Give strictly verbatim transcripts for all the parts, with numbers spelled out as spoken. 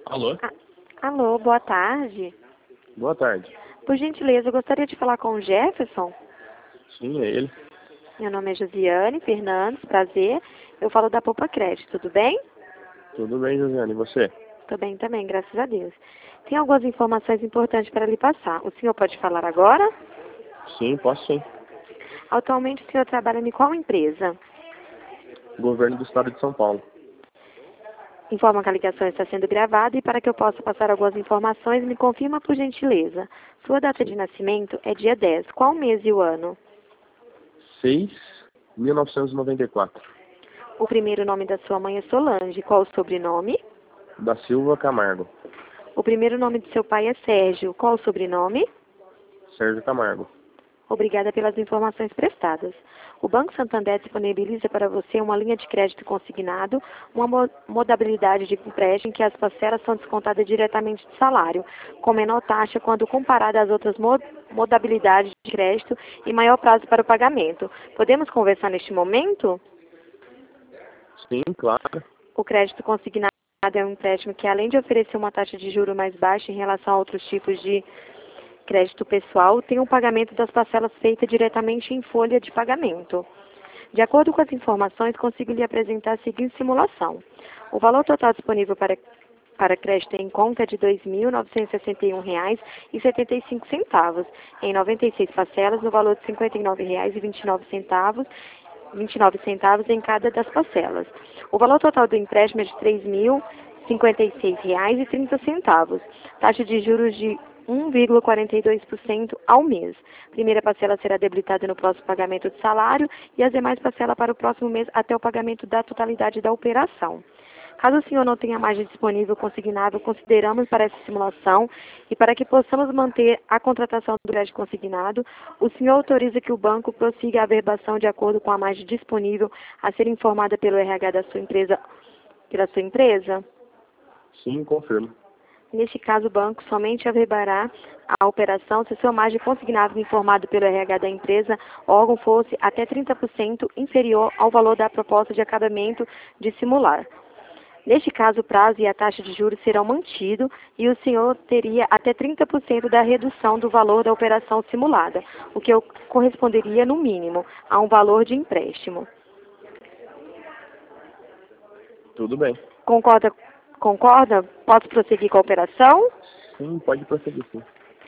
Alô? Ah, alô, boa tarde. Boa tarde. Por gentileza, eu gostaria de falar com o Jefferson. Sim, é ele. Meu nome é Josiane Fernandes, prazer. Eu falo da Poupa Crédito, tudo bem? Tudo bem, Josiane, e você? Tô bem também, graças a Deus. Tem algumas informações importantes para lhe passar. O senhor pode falar agora? Sim, posso sim. Atualmente o senhor trabalha em qual empresa? Governo do Estado de São Paulo. Informa que a ligação está sendo gravada e para que eu possa passar algumas informações, me confirma por gentileza. Sua data de nascimento é dia dez. Qual mês e o ano? seis de mil novecentos e noventa e quatro. O primeiro nome da sua mãe é Solange. Qual o sobrenome? Da Silva Camargo. O primeiro nome de seu pai é Sérgio. Qual o sobrenome? Sérgio Camargo. Obrigada pelas informações prestadas. O Banco Santander disponibiliza para você uma linha de crédito consignado, uma mo- modalidade de empréstimo em que as parcelas são descontadas diretamente do salário, com menor taxa quando comparada às outras mo- modalidades de crédito e maior prazo para o pagamento. Podemos conversar neste momento? Sim, claro. O crédito consignado é um empréstimo que, além de oferecer uma taxa de juro mais baixa em relação a outros tipos de crédito pessoal, tem o pagamento das parcelas feita diretamente em folha de pagamento. De acordo com as informações, consigo lhe apresentar a seguinte simulação. O valor total disponível para, para crédito em conta é de dois mil novecentos e sessenta e um reais e setenta e cinco centavos, em noventa e seis parcelas, no valor de cinquenta e nove reais e vinte e nove centavos, vinte e nove centavos em cada das parcelas. O valor total do empréstimo é de três mil e cinquenta e seis reais e trinta centavos. Taxa de juros de um vírgula quarenta e dois por cento ao mês. Primeira parcela será debitada no próximo pagamento de salário e as demais parcelas para o próximo mês até o pagamento da totalidade da operação. Caso o senhor não tenha margem disponível consignável, consideramos para essa simulação e para que possamos manter a contratação do crédito consignado, o senhor autoriza que o banco prossiga a averbação de acordo com a margem disponível a ser informada pelo R H da sua empresa, pela sua empresa? Sim, confirmo. Neste caso, o banco somente averbará a operação se sua margem consignável informada pelo R H da empresa órgão fosse até trinta por cento inferior ao valor da proposta de acabamento de simular. Neste caso, o prazo e a taxa de juros serão mantidos e o senhor teria até trinta por cento da redução do valor da operação simulada, o que corresponderia, no mínimo, a um valor de empréstimo. Tudo bem. Concorda? Concorda? Posso prosseguir com a operação? Sim, pode prosseguir, sim.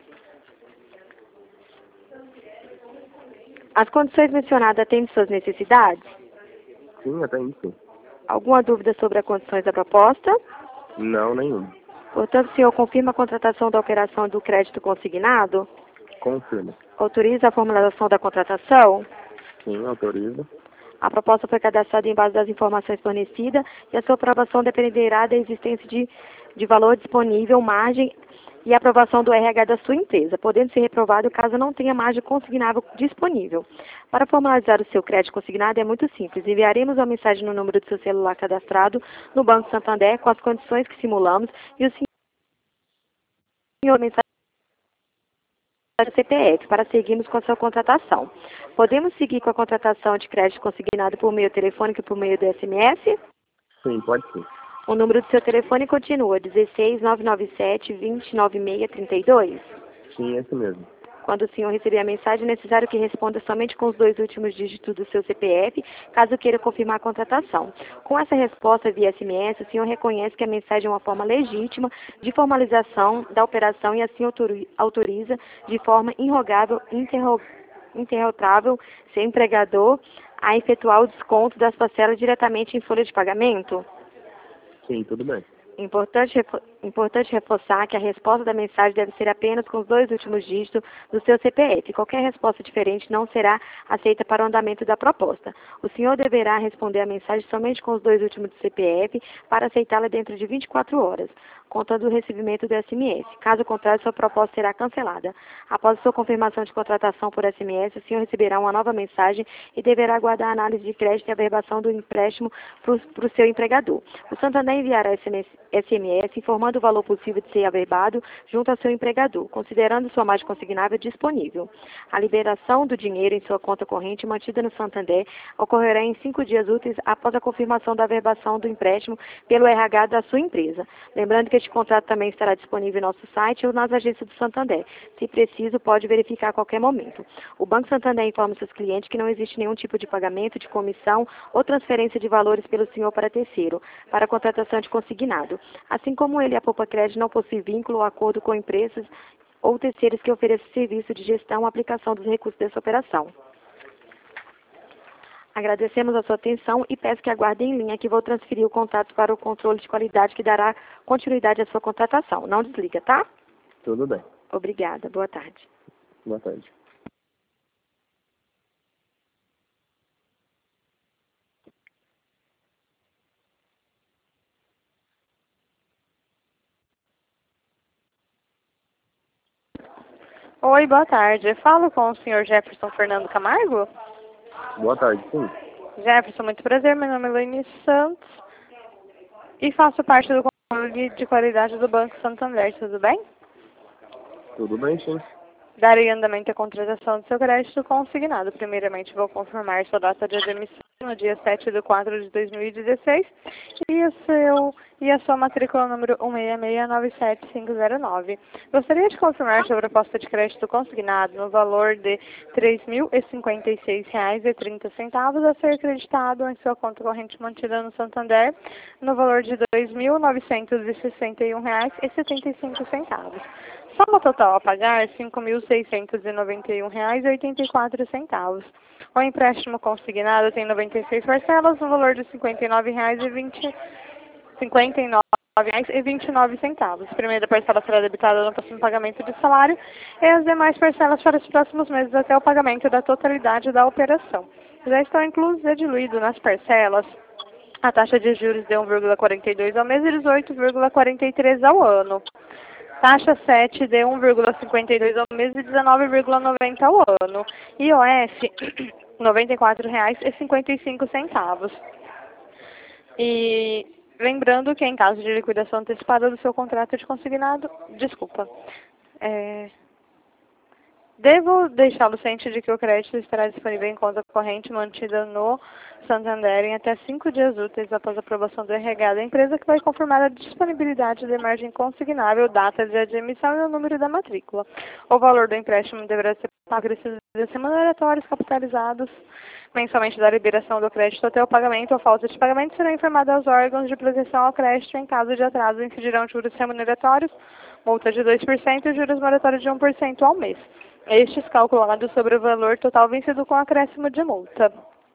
As condições mencionadas atendem suas necessidades? Sim, até isso. Alguma dúvida sobre as condições da proposta? Não, nenhum. Portanto, o senhor confirma a contratação da operação do crédito consignado? Confirmo. Autoriza a formalização da contratação? Sim, autoriza. A proposta foi cadastrada em base das informações fornecidas e a sua aprovação dependerá da existência de, de valor disponível, margem e aprovação do R H da sua empresa, podendo ser reprovado caso não tenha margem consignável disponível. Para formalizar o seu crédito consignado é muito simples. Enviaremos uma mensagem no número do seu celular cadastrado no Banco Santander com as condições que simulamos e o senhor mensagem do C P F para seguirmos com a sua contratação. Podemos seguir com a contratação de crédito consignado por meio telefônico e por meio do S M S? Sim, pode sim. O número do seu telefone continua dezesseis, nove nove sete, vinte, noventa e seis, trinta e dois. Sim, esse mesmo. Quando o senhor receber a mensagem, é necessário que responda somente com os dois últimos dígitos do seu C P F, caso queira confirmar a contratação. Com essa resposta via S M S, o senhor reconhece que a mensagem é uma forma legítima de formalização da operação e assim autori- autoriza de forma irrogável, interro- interrogável, seu empregador a efetuar o desconto das parcelas diretamente em folha de pagamento? Sim, tudo bem. Importante, refo- importante reforçar que a resposta da mensagem deve ser apenas com os dois últimos dígitos do seu C P F. Qualquer resposta diferente não será aceita para o andamento da proposta. O senhor deverá responder a mensagem somente com os dois últimos do C P F para aceitá-la dentro de vinte e quatro horas, contando o recebimento do S M S. Caso contrário, sua proposta será cancelada. Após sua confirmação de contratação por S M S, o senhor receberá uma nova mensagem e deverá aguardar a análise de crédito e averbação do empréstimo para o seu empregador. O Santander enviará S M S S M S, informando o valor possível de ser averbado junto ao seu empregador, considerando sua margem consignável disponível. A liberação do dinheiro em sua conta corrente mantida no Santander ocorrerá em cinco dias úteis após a confirmação da averbação do empréstimo pelo R H da sua empresa. Lembrando que este contrato também estará disponível em nosso site ou nas agências do Santander. Se preciso, pode verificar a qualquer momento. O Banco Santander informa seus clientes que não existe nenhum tipo de pagamento, de comissão ou transferência de valores pelo senhor para terceiro, para a contratação de consignado. Assim como ele, a Poupa Crédito não possui vínculo ou acordo com empresas ou terceiros que ofereçam serviço de gestão ou aplicação dos recursos dessa operação. Agradecemos a sua atenção e peço que aguarde em linha que vou transferir o contato para o controle de qualidade que dará continuidade à sua contratação. Não desliga, tá? Tudo bem. Obrigada. Boa tarde. Boa tarde. Oi, boa tarde. Falo com o senhor Jefferson Fernando Camargo? Boa tarde, sim. Jefferson, muito prazer. Meu nome é Elaine Santos e faço parte do controle de qualidade do Banco Santander. Tudo bem? Tudo bem, sim. Darei andamento à contratação do seu crédito consignado. Primeiramente, vou confirmar sua data de admissão no dia sete de quatro de dois mil e dezesseis e, o seu, e a sua matrícula número um seis seis nove sete cinco zero nove. Gostaria de confirmar sua proposta de crédito consignado no valor de três mil e cinquenta e seis reais e trinta centavos a ser acreditado em sua conta corrente mantida no Santander no valor de dois mil novecentos e sessenta e um reais e setenta e cinco centavos. Soma total a pagar cinco mil seiscentos e noventa e um reais e oitenta e quatro centavos. O empréstimo consignado tem noventa e seis parcelas no valor de cinquenta e nove reais e vinte e nove centavos. A primeira parcela será debitada no próximo pagamento de salário e as demais parcelas para os próximos meses até o pagamento da totalidade da operação. Já estão inclusos e diluídos nas parcelas a taxa de juros de um vírgula quarenta e dois ao mês e dezoito vírgula quarenta e três ao ano. Taxa sete de um vírgula cinquenta e dois ao mês e dezenove vírgula noventa ao ano. I O F, noventa e quatro reais e cinquenta e cinco centavos. E lembrando que em caso de liquidação antecipada do seu contrato de consignado, desculpa, é, devo deixá-lo ciente de que o crédito estará disponível em conta corrente mantida no Santander em até cinco dias úteis após a aprovação do R H da empresa, que vai confirmar a disponibilidade de margem consignável, data de admissão e o número da matrícula. O valor do empréstimo deverá ser pago de remuneratórios capitalizados mensalmente da liberação do crédito até o pagamento ou falta de pagamento será informado aos órgãos de proteção ao crédito. Em caso de atraso, incidirão juros remuneratórios, multa de dois por cento e juros moratórios de um por cento ao mês. Estes calculados sobre o valor total vencido com acréscimo de multa.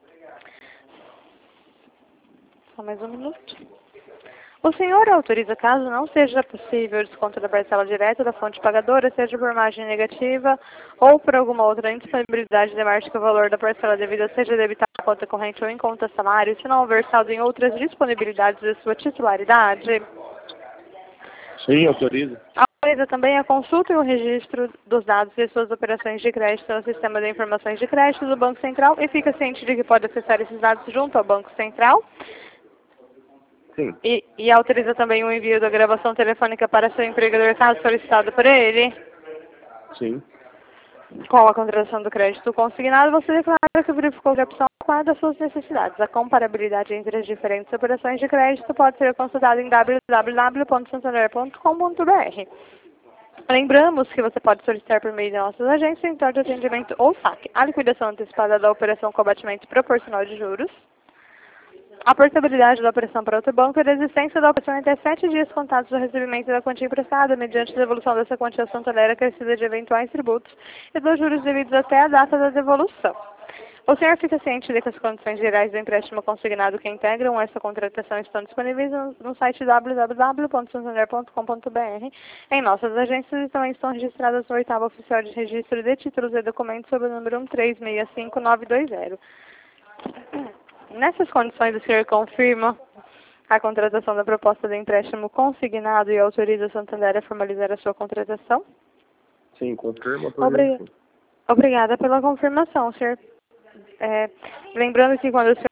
Só mais um minuto. O senhor autoriza, caso não seja possível o desconto da parcela direta da fonte pagadora, seja por margem negativa ou por alguma outra indisponibilidade de margem que o valor da parcela devida seja debitado em conta corrente ou em conta salário, se não houver saldo em outras disponibilidades de sua titularidade? Sim, autoriza. Autoriza também a consulta e o registro dos dados de suas operações de crédito no Sistema de Informações de Crédito do Banco Central e fica ciente de que pode acessar esses dados junto ao Banco Central. Sim. E, e autoriza também o envio da gravação telefônica para seu empregador, caso solicitado por ele. Sim. Com a contratação do crédito consignado, você declara que verificou a opção adequada às suas necessidades. A comparabilidade entre as diferentes operações de crédito pode ser consultada em w w w ponto santander ponto com ponto b r. Lembramos que você pode solicitar por meio de nossas agências, central de atendimento ou S A C, a liquidação antecipada da operação com abatimento proporcional de juros, a portabilidade da operação para outro banco e a desistência da operação em até sete dias contados do recebimento da quantia emprestada, mediante devolução dessa quantia Santander acrescida de eventuais tributos e dos juros devidos até a data da devolução. O senhor fica ciente de que as condições gerais do empréstimo consignado que integram essa contratação estão disponíveis no, no site w w w ponto santander ponto com ponto b r. Em nossas agências também estão registradas no oitavo oficial de registro de títulos e documentos sob o número um três seis cinco nove dois zero. Nessas condições, o senhor confirma a contratação da proposta de empréstimo consignado e autoriza a Santander a formalizar a sua contratação? Sim, confirma. Obri Obrigada pela confirmação, senhor. É, lembrando que quando o senhor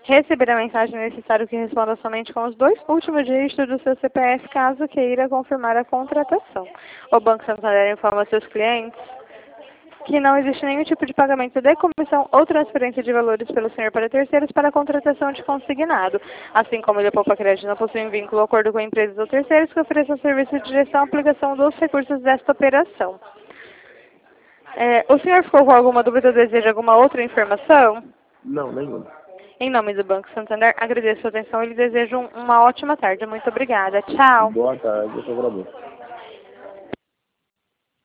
Receber a mensagem é necessário que responda somente com os dois últimos dígitos do seu C P F, caso queira confirmar a contratação. O Banco Santander informa seus clientes que não existe nenhum tipo de pagamento de comissão ou transferência de valores pelo senhor para terceiros para a contratação de consignado, assim como ele a Poupa Crédito não possui um vínculo ou acordo com empresas ou terceiros que ofereçam serviço de direção e aplicação dos recursos desta operação. É, o senhor ficou com alguma dúvida ou deseja alguma outra informação? Não, nenhuma. Em nome do Banco Santander, agradeço a sua atenção e lhe desejo um- uma ótima tarde. Muito obrigada. Tchau. Boa tarde, eu que agradeço.